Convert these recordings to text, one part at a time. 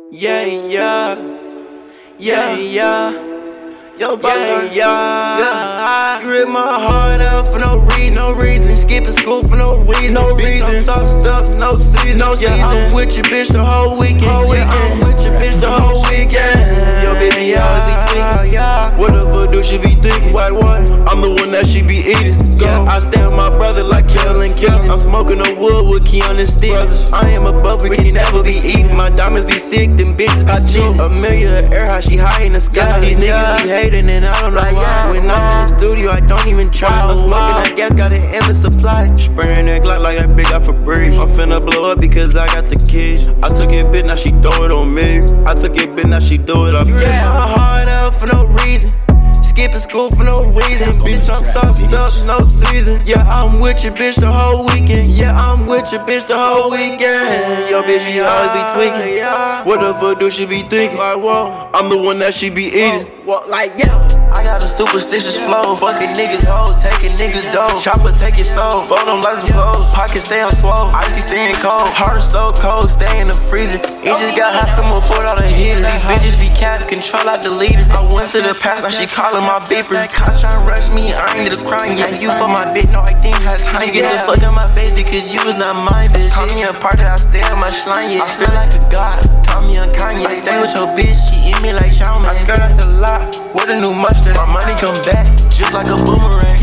Yeah, yeah, yeah, yeah. Yo, yeah. You rip my heart out for no reason, Skipping school for no reason, I'm sauced up, no season, I'm with your bitch the whole weekend, I'm with your bitch the whole weekend. Yo, bitch, always be tweaking. What the fuck do she be thinking? What? I'm the one that she be eating. I stand with my brother like Kellen. I'm smoking the wood with Keon and Steve. I am above it, can never be eaten. My diamonds be sick, them bitches be cheap. A million air, how she high in the sky. These niggas be hating and I don't know why. When I'm in the studio, I don't even try. I'm smoking that gas, got an endless supply. Spraying that Glock like that big out for breeze. I'm finna blow up because I got the keys. I took it, bitch, now she throw it on me. I took it, bitch, now she do it. I rip my heart out for no reason. Skipping school for no reason, bitch, I'm sauced up, no season. Yeah, I'm with your bitch the whole weekend. Yeah, I'm with your bitch the whole weekend. Yo, bitch, she always be tweaking. What the fuck do she be thinking? I'm the one that she be eating. I got a superstitious flow, fucking niggas hoes, taking niggas dough. Chopper take your soul, fold them like some clothes. Pockets stay on swole, icy staying cold. Heart so cold, stay in the freezer. It just got hot, someone put out a heater. These bitches be capped, control out deleted. I went to the past, now she calling my beeper. Cops tryna rush me, I ain't the crime. Yeah, you for my bitch, no, I think that's time. Get the fuck out my face because you was not my bitch. Call me a part that I stay on my shrine, yeah. I feel like a god, call me on Kanye. I stay with your bitch, she eat me like chow mein. I skirt out the lot, with a new mustard. My money come back, just like a boomerang.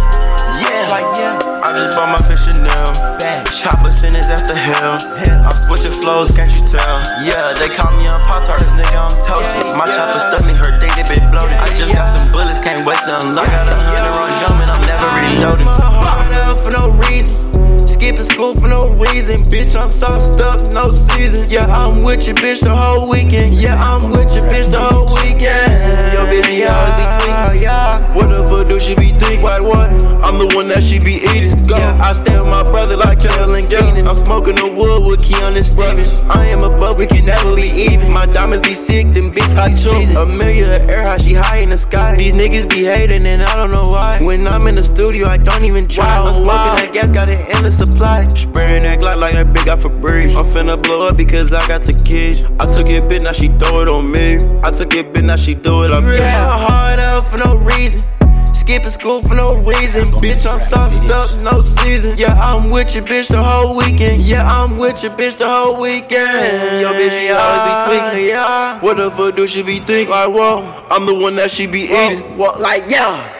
I just bought my bitch Chanel. Chopper send his ass to hell. I'm switching flows, can't you tell? Yeah, they call me on Pop-Tart, this nigga I'm toasted. My chopper stuck me, her think they been bloated. I just got some bullets, can't wait to unload. I got 100 on jumping, I'm never reloading. My heart out for no reason. Skipping school for no reason, bitch, I'm sauced up, no season. Yeah, I'm with your bitch the whole weekend. Yeah, I'm with your bitch the whole weekend. Yo, bitch, she always be tweaking. What the fuck do she be thinking? I'm the one that she be eating. I stand with my brother like Kellen. I'm smoking the wood with Keon and Steven. I am above, we can never be even. My diamonds be sick, them bitches be cheap. A million air, how she high in the sky. These niggas be hating and I don't know why. When I'm in the studio, I don't even try. I'm smoking that gas, got an endless supply. Spraying that Glock like that big out for breeze. I'm finna blow up because I got the keys. I took it, bitch, now she throw it on me. I took it, bitch, now she do it. I rip my heart out for no reason. Skipping school for no reason, bitch, I'm sauced up, no season. Yeah, I'm with your bitch the whole weekend. Yeah, I'm with your bitch the whole weekend. Yo, bitch, she always be tweaking. What the fuck do she be thinking? I'm the one that she be eating.